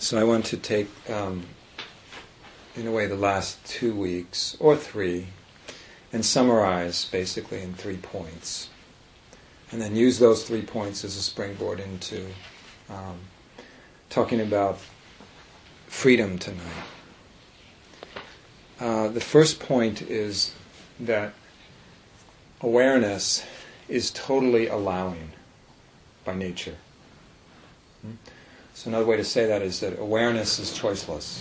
So I want to take, in a way, the last 2 weeks, or 3, and summarize basically in 3 points. And then use those 3 points as a springboard into talking about freedom tonight. The first point is that awareness is totally allowing by nature. So another way to say that is that awareness is choiceless.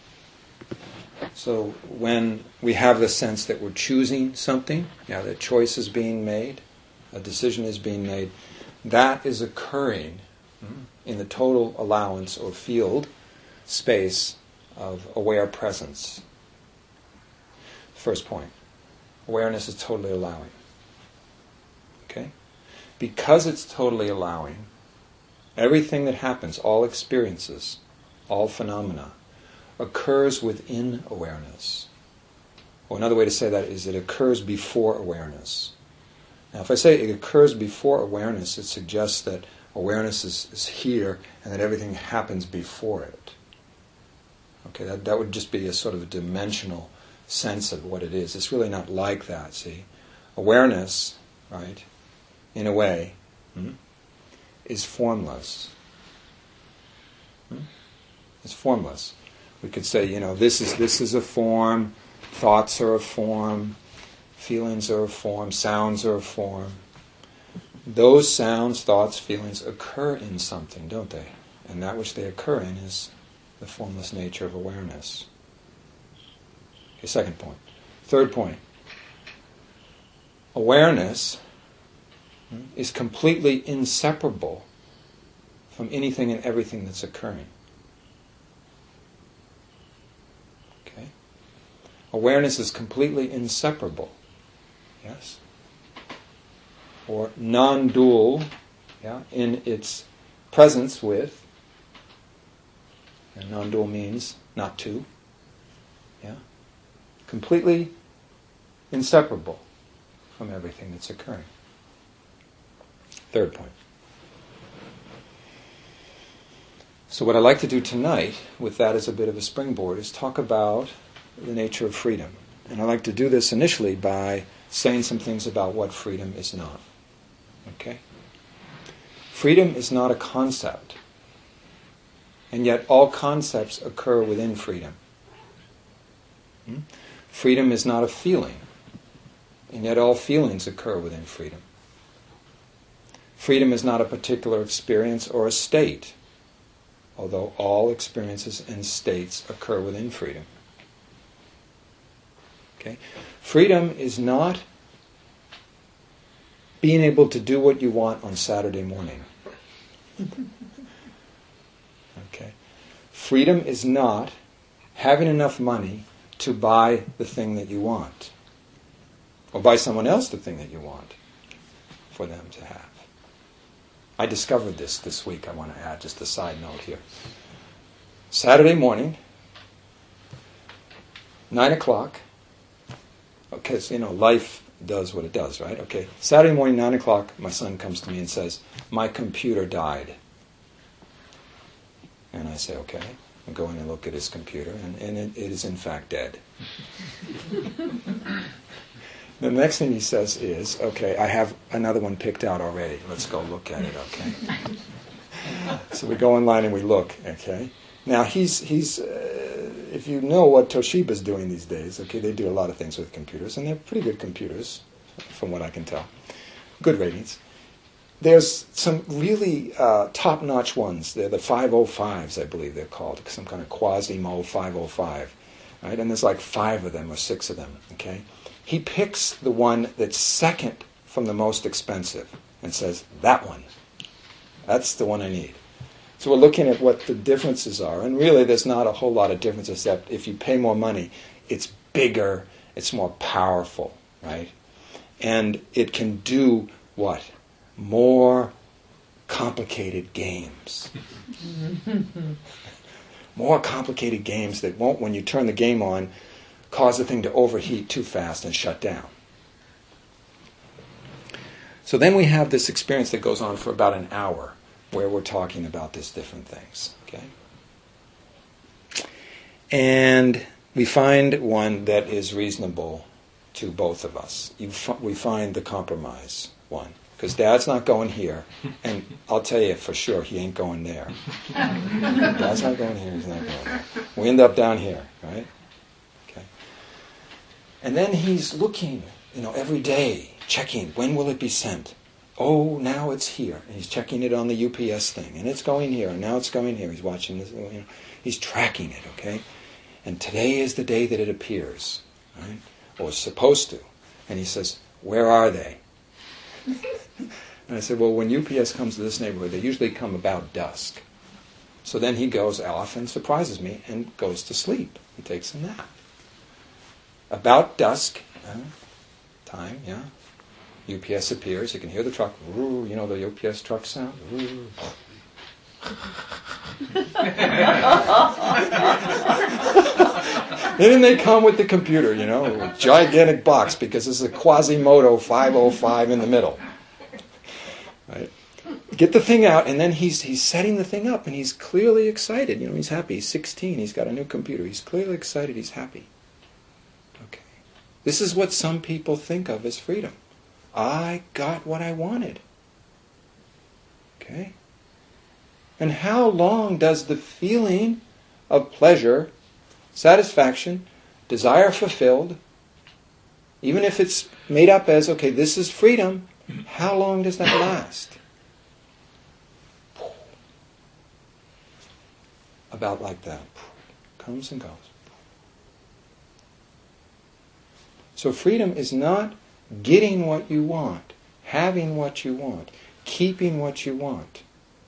So when we have the sense that we're choosing something, that choice is being made, a decision is being made, that is occurring in the total allowance or field space of aware presence. First point. Awareness is totally allowing. Okay? Because it's totally allowing, everything that happens, all experiences, all phenomena, occurs within awareness. Or another way to say that is it occurs before awareness. Now, if I say it occurs before awareness, it suggests that awareness is here and that everything happens before it. Okay, that would just be a sort of a dimensional sense of what it is. It's really not like that, see. Awareness, right, in a way, is formless. It's formless. We could say, this is a form, thoughts are a form, feelings are a form, sounds are a form. Those sounds, thoughts, feelings occur in something, don't they? And that which they occur in is the formless nature of awareness. Okay, second point. Third point. Awareness is completely inseparable from anything and everything that's occurring. Okay? Awareness is completely inseparable. Yes? Or non-dual, in its presence with, and non-dual means not two, completely inseparable from everything that's occurring. Third point. So what I'd like to do tonight, with that as a bit of a springboard, is talk about the nature of freedom. And I'd like to do this initially by saying some things about what freedom is not. Okay? Freedom is not a concept. And yet all concepts occur within freedom. Freedom is not a feeling. And yet all feelings occur within freedom. Freedom is not a particular experience or a state, although all experiences and states occur within freedom. Okay? Freedom is not being able to do what you want on Saturday morning. Okay? Freedom is not having enough money to buy the thing that you want, or buy someone else the thing that you want for them to have. I discovered this week. I want to add just a side note here. Saturday morning, 9 o'clock, okay, so life does what it does, right? Okay, Saturday morning, 9 o'clock, my son comes to me and says, my computer died. And I say, okay. I go in and look at his computer, and it is in fact dead. The next thing he says is, okay, I have another one picked out already. Let's go look at it, okay? So we go online and we look, okay? Now he's if you know what Toshiba's doing these days, okay, they do a lot of things with computers, and they're pretty good computers, from what I can tell. Good ratings. There's some really top-notch ones. They're the 505s, I believe they're called, some kind of Quasimo 505, right? And there's like 5 of them or 6 of them, okay? He picks the one that's second from the most expensive and says, that one. That's the one I need. So we're looking at what the differences are, and really there's not a whole lot of difference except if you pay more money, it's bigger, it's more powerful, right? And it can do what? More complicated games. More complicated games that won't, when you turn the game on, cause the thing to overheat too fast and shut down. So then we have this experience that goes on for about an hour where we're talking about these different things. Okay? And we find one that is reasonable to both of us. We find the compromise one. Because Dad's not going here, and I'll tell you for sure he ain't going there. Dad's not going here, he's not going there. We end up down here, right? Okay. And then he's looking, every day, checking, when will it be sent? Oh, now it's here. And he's checking it on the UPS thing, and it's going here, and now it's going here. He's watching this, he's tracking it, okay? And today is the day that it appears, right? Or is supposed to. And he says, where are they? And I said, well, when UPS comes to this neighborhood, they usually come about dusk. So then he goes off and surprises me and goes to sleep. He takes a nap. About dusk, time, yeah. UPS appears. You can hear the truck. The UPS truck sound. Then they come with the computer, a gigantic box, because this is a Quasimodo 505 in the middle. Right? Get the thing out, and then he's setting the thing up, and he's clearly excited. He's happy. He's 16. He's got a new computer. He's clearly excited. He's happy. Okay. This is what some people think of as freedom. I got what I wanted. Okay? And how long does the feeling of pleasure, satisfaction, desire fulfilled, even if it's made up as, okay, this is freedom, how long does that last? About like that. Comes and goes. So freedom is not getting what you want, having what you want, keeping what you want.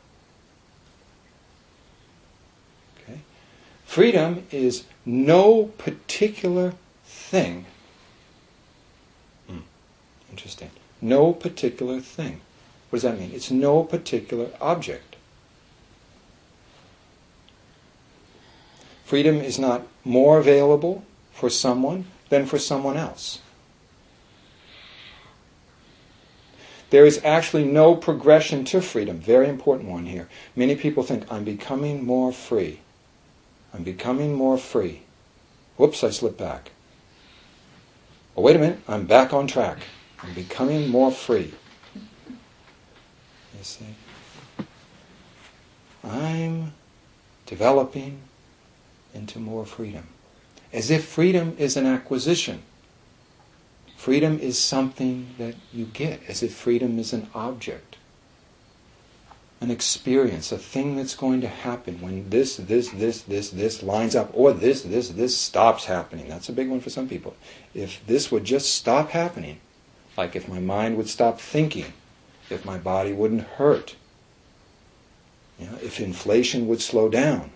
Okay? Freedom is no particular thing. Interesting. No particular thing. What does that mean? It's no particular object. Freedom is not more available for someone than for someone else. There is actually no progression to freedom. Very important one here. Many people think, I'm becoming more free. I'm becoming more free. Whoops, I slipped back. Oh, wait a minute, I'm back on track. I'm becoming more free. You see? I'm developing into more freedom. As if freedom is an acquisition. Freedom is something that you get, as if freedom is an object, an experience, a thing that's going to happen when this lines up, or this stops happening. That's a big one for some people. If this would just stop happening, like if my mind would stop thinking, if my body wouldn't hurt, if inflation would slow down,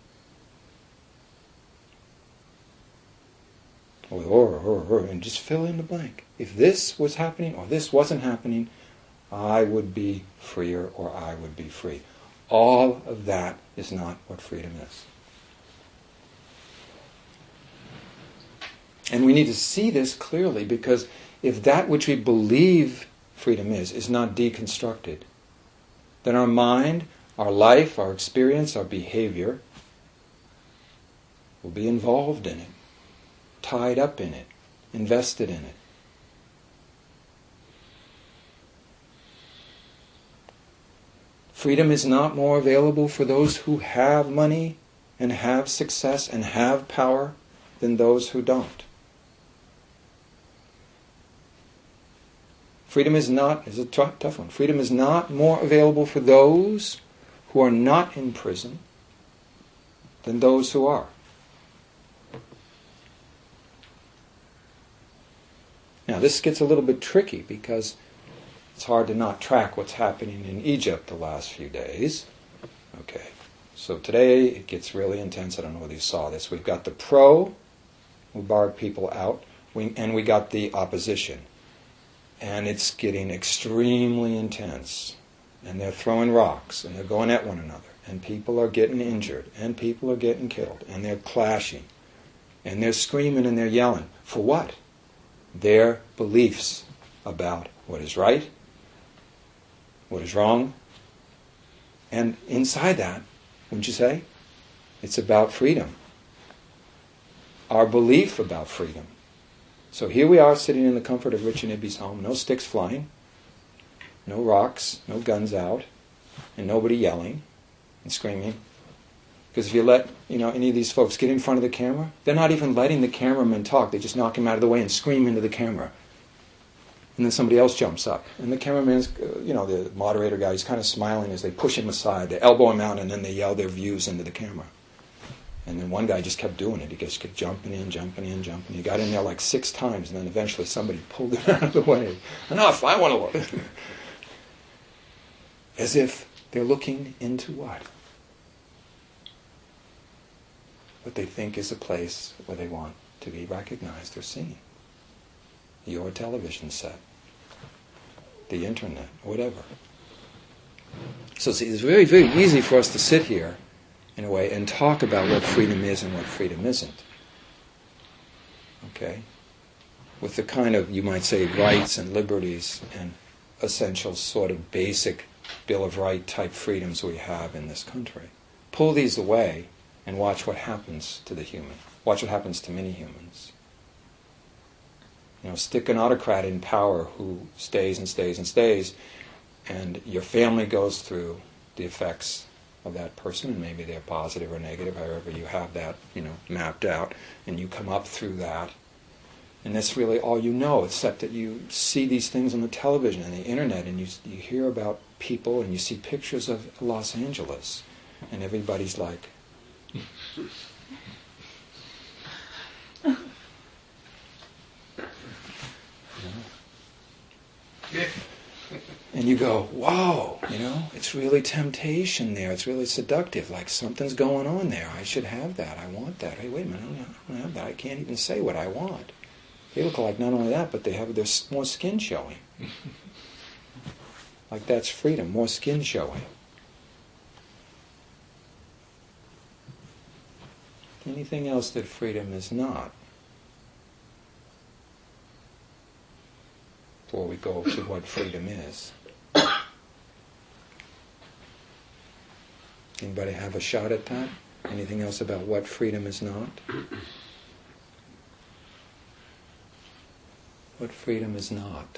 and just fill in the blank. If this was happening or this wasn't happening, I would be freer or I would be free. All of that is not what freedom is. And we need to see this clearly, because if that which we believe freedom is not deconstructed, then our mind, our life, our experience, our behavior will be involved in it, tied up in it, invested in it. Freedom is not more available for those who have money and have success and have power than those who don't. Freedom is a tough one. Freedom is not more available for those who are not in prison than those who are. Now, this gets a little bit tricky because it's hard to not track what's happening in Egypt the last few days. Okay, so today it gets really intense. I don't know whether you saw this. We've got the pro, who barred people out, and we got the opposition. And it's getting extremely intense. And they're throwing rocks, and they're going at one another. And people are getting injured, and people are getting killed, and they're clashing. And they're screaming and they're yelling. For what? Their beliefs about what is right, what is wrong. And inside that, wouldn't you say, it's about freedom. our belief about freedom. So here we are sitting in the comfort of Richard Nibby's home, no sticks flying, no rocks, no guns out, and nobody yelling and screaming. Because if you let any of these folks get in front of the camera, they're not even letting the cameraman talk. They just knock him out of the way and scream into the camera. And then somebody else jumps up. And the cameraman's, the moderator guy, he's kind of smiling as they push him aside. They elbow him out and then they yell their views into the camera. And then one guy just kept doing it. He just kept jumping in. He got in there like 6 times and then eventually somebody pulled him out of the way. Enough, I want to look. As if they're looking into what? What they think is a place where they want to be recognized or seen. Your television set, the internet, whatever. So see, it's very, very easy for us to sit here, in a way, and talk about what freedom is and what freedom isn't. Okay? With the kind of, you might say, rights and liberties and essential sort of basic Bill of Rights type freedoms we have in this country. Pull these away and watch what happens to the human. Watch what happens to many humans. Stick an autocrat in power who stays and stays and stays, and your family goes through the effects of that person, and maybe they're positive or negative, however you have that, mapped out, and you come up through that. And that's really all you know, except that you see these things on the television and the internet, and you hear about people, and you see pictures of Los Angeles, and everybody's like, and you go, wow, it's really temptation there. It's really seductive. Like something's going on there. I should have that. I want that. Hey, wait a minute, I don't have that. I can't even say what I want. They look like not only that, but they have their more skin showing. Like that's freedom, more skin showing. Anything else that freedom is not? Before we go to what freedom is. Anybody have a shot at that? Anything else about what freedom is not? What freedom is not?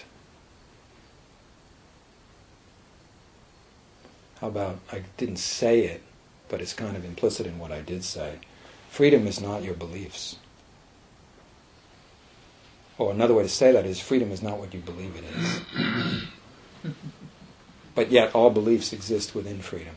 How about, I didn't say it, but it's kind of implicit in what I did say. Freedom is not your beliefs. Or another way to say that is, freedom is not what you believe it is. But yet all beliefs exist within freedom.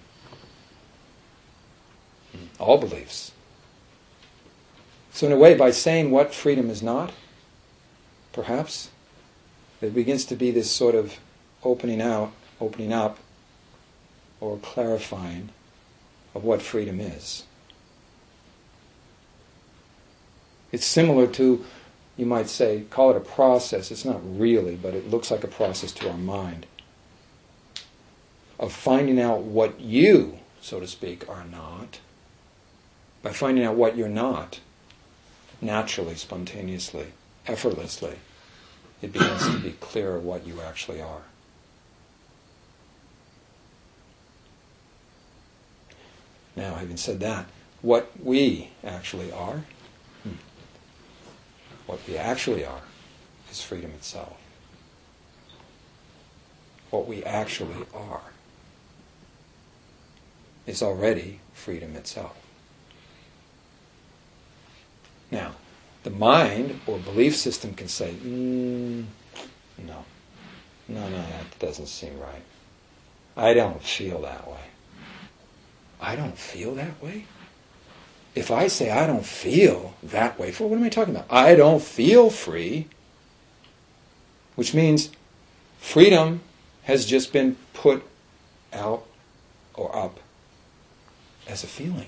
All beliefs. So in a way, by saying what freedom is not, perhaps, there begins to be this sort of opening up, or clarifying of what freedom is. It's similar to, you might say, call it a process. It's not really, but it looks like a process to our mind of finding out what you, so to speak, are not. By finding out what you're not, naturally, spontaneously, effortlessly, it begins to be clearer what you actually are. Now, having said that, what we actually are, is freedom itself. What we actually are is already freedom itself. Now, the mind or belief system can say, no, that doesn't seem right. I don't feel that way. I don't feel that way? If I say I don't feel that way, what am I talking about? I don't feel free, which means freedom has just been put out or up as a feeling.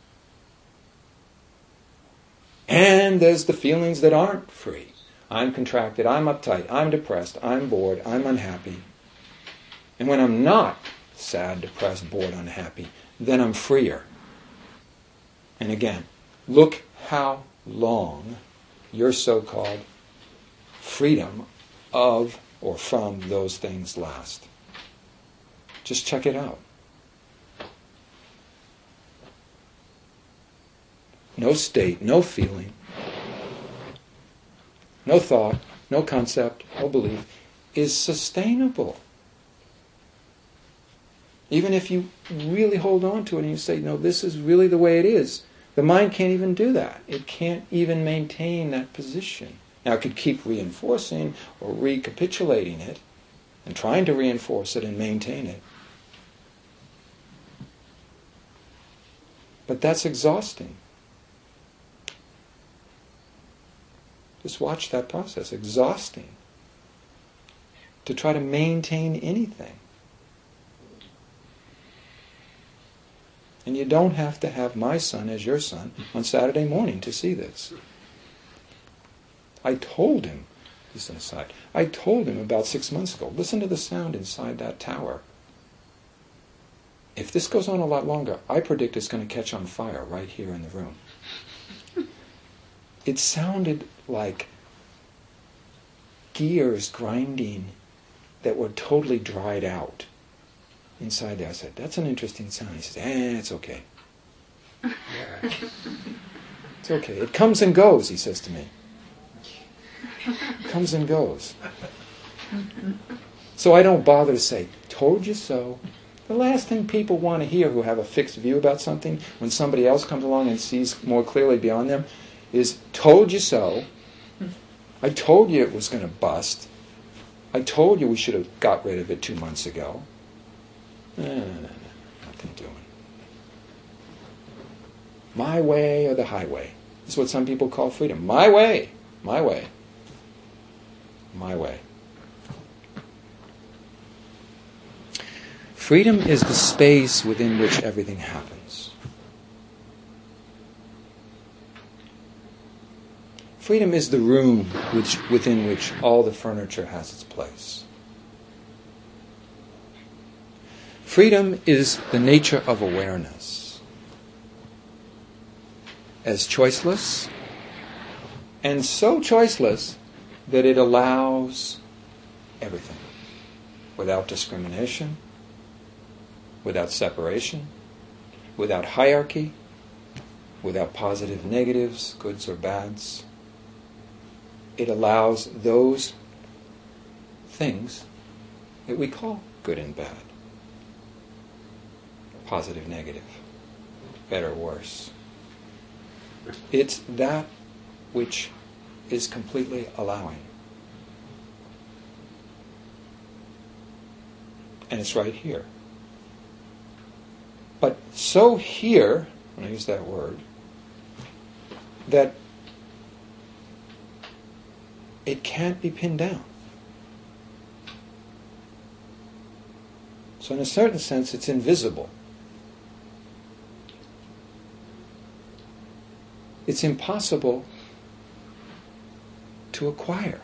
And there's the feelings that aren't free. I'm contracted, I'm uptight, I'm depressed, I'm bored, I'm unhappy. And when I'm not sad, depressed, bored, unhappy, then I'm freer. And again, look how long your so-called freedom of or from those things last. Just check it out. No state, no feeling, no thought, no concept, no belief, is sustainable. Even if you really hold on to it and you say, no, this is really the way it is, the mind can't even do that. It can't even maintain that position. Now, it could keep reinforcing or recapitulating it and trying to reinforce it and maintain it. But that's exhausting. Just watch that process. Exhausting. To try to maintain anything. And you don't have to have my son as your son on Saturday morning to see this. I told him, this is an aside, I told him about 6 months ago, listen to the sound inside that tower. If this goes on a lot longer, I predict it's going to catch on fire right here in the room. It sounded like gears grinding that were totally dried out inside there. I said, that's an interesting sound. He says, it's okay. It's okay. It comes and goes, he says to me. It comes and goes. So I don't bother to say, told you so. The last thing people want to hear who have a fixed view about something, when somebody else comes along and sees more clearly beyond them, is, told you so. I told you it was going to bust. I told you we should have got rid of it 2 months ago. No, nothing doing. My way or the highway. This is what some people call freedom. My way. My way. My way. Freedom is the space within which everything happens. Freedom is the room within which all the furniture has its place. Freedom is the nature of awareness, as choiceless, and so choiceless that it allows everything, without discrimination, without separation, without hierarchy, without positive, negatives, goods or bads. It allows those things that we call good and bad, positive, negative, better, worse. It's that which is completely allowing. And it's right here. But so here, when I use that word, that it can't be pinned down. So in a certain sense, it's invisible. It's impossible to acquire.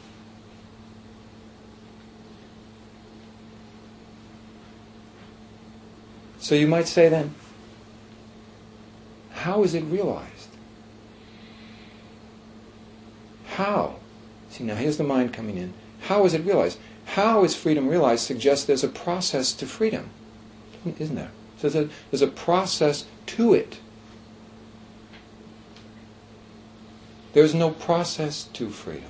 So you might say then, how is it realized? How? See, now here's the mind coming in. How is it realized? How is freedom realized suggests there's a process to freedom, isn't there? So there's a process to it. There's no process to freedom.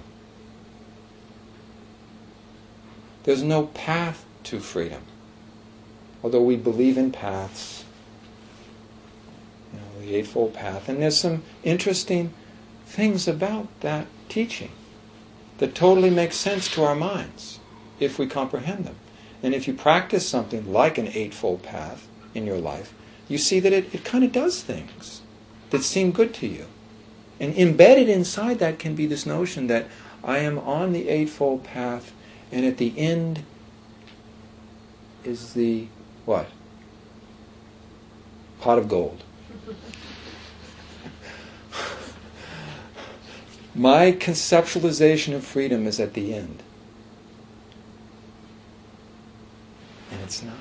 There's no path to freedom. Although we believe in paths, the Eightfold Path, and there's some interesting things about that teaching that totally make sense to our minds if we comprehend them. And if you practice something like an Eightfold Path in your life, you see that it kind of does things that seem good to you. And embedded inside that can be this notion that I am on the Eightfold Path, and at the end is the what? Pot of gold. My conceptualization of freedom is at the end. And it's not.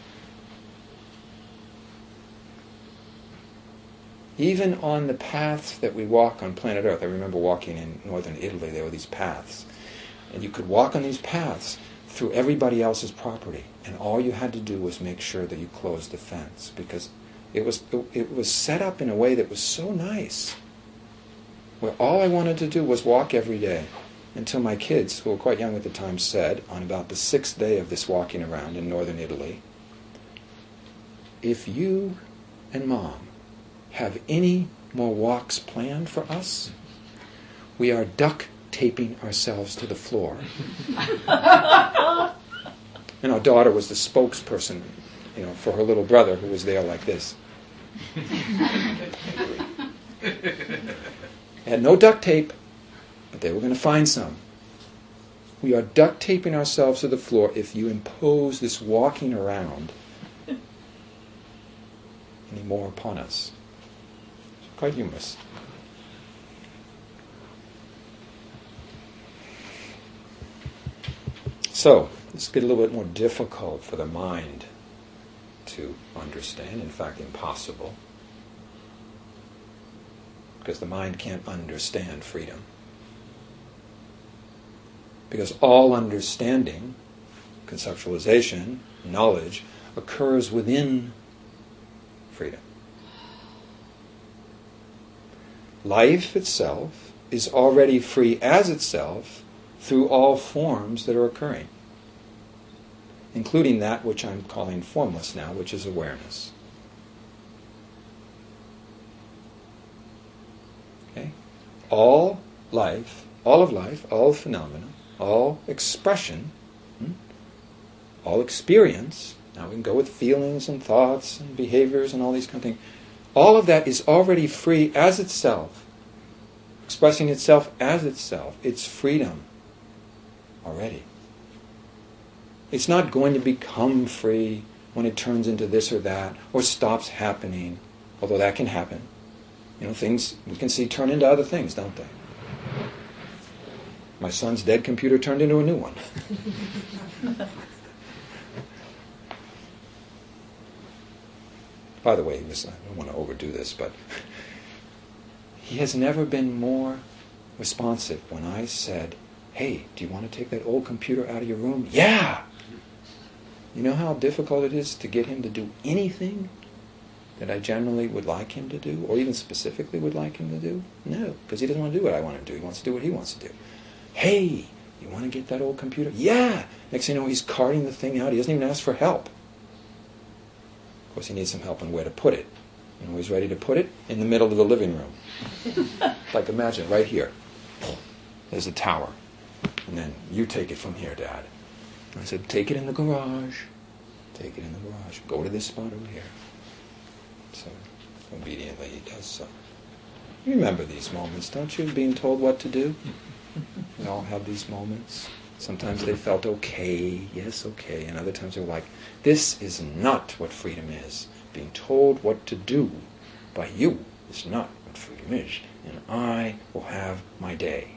Even on the paths that we walk on planet Earth, I remember walking in northern Italy, there were these paths. And you could walk on these paths through everybody else's property. And all you had to do was make sure that you closed the fence. Because it was set up in a way that was so nice where all I wanted to do was walk every day, until my kids, who were quite young at the time, said, on about the 6th day of this walking around in northern Italy, if you and Mom have any more walks planned for us, we are duct taping ourselves to the floor. And our daughter was the spokesperson, for her little brother, who was there like this. Had no duct tape, but they were going to find some. We are duct taping ourselves to the floor if you impose this walking around any more upon us. It's quite humorous. So, this gets a little bit more difficult for the mind to understand, in fact impossible, because the mind can't understand freedom. Because all understanding, conceptualization, knowledge, occurs within freedom. Life itself is already free as itself through all forms that are occurring, including that which I'm calling formless now, which is awareness. Okay? All life, all phenomena, all expression, all experience, now we can go with feelings and thoughts and behaviors and all these kind of things, all of that is already free as itself, expressing itself as itself. It's freedom already. It's not going to become free when it turns into this or that, or stops happening, although that can happen. Things we can see turn into other things, don't they? My son's dead computer turned into a new one. By the way, I don't want to overdo this, but he has never been more responsive when I said, hey, do you want to take that old computer out of your room? Yeah! You know how difficult it is to get him to do anything that I generally would like him to do, or even specifically would like him to do? No, because he doesn't want to do what I want him to do. He wants to do what he wants to do. Hey, you want to get that old computer? Yeah! Next thing you know, he's carting the thing out. He doesn't even ask for help. Of course, he needs some help on where to put it. And he's ready to put it in the middle of the living room. Like, imagine, right here. There's a tower. And then, you take it from here, Dad. I said, take it in the garage. Take it in the garage. Go to this spot over here. So, obediently he does so. You remember these moments, don't you? Being told what to do? We all have these moments. Sometimes they felt okay, yes, okay. And other times they were like, this is not what freedom is. Being told what to do by you is not what freedom is. And I will have my day.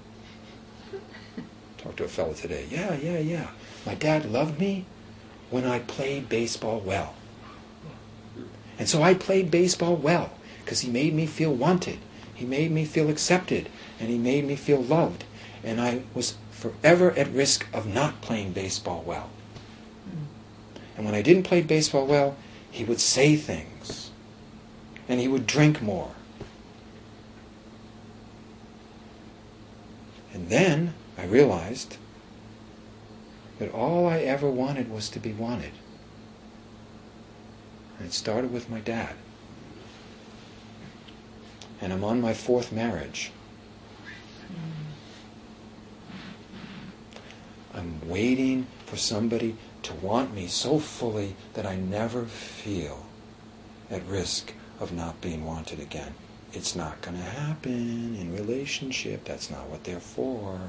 Talked to a fellow today. Yeah. My dad loved me when I played baseball well. And so I played baseball well because he made me feel wanted. He made me feel accepted. And he made me feel loved. And I was forever at risk of not playing baseball well. And when I didn't play baseball well, he would say things. And he would drink more. And then I realized that all I ever wanted was to be wanted. And it started with my dad. And I'm on my 4th marriage. I'm waiting for somebody to want me so fully that I never feel at risk of not being wanted again. It's not going to happen in relationship. That's not what they're for.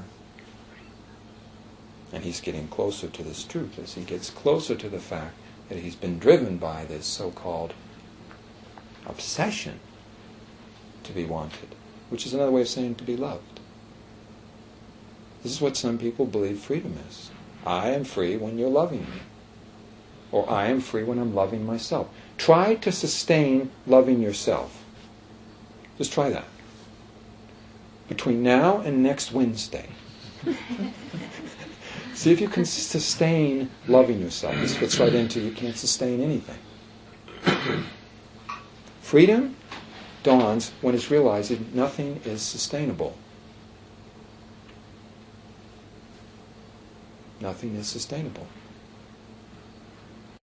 And he's getting closer to this truth as he gets closer to the fact that he's been driven by this so-called obsession to be wanted, which is another way of saying to be loved. This is what some people believe freedom is. I am free when you're loving me. Or I am free when I'm loving myself. Try to sustain loving yourself. Just try that. Between now and next Wednesday. See if you can sustain loving yourself. This fits right into you can't sustain anything. Freedom dawns when it's realizing nothing is sustainable. Nothing is sustainable.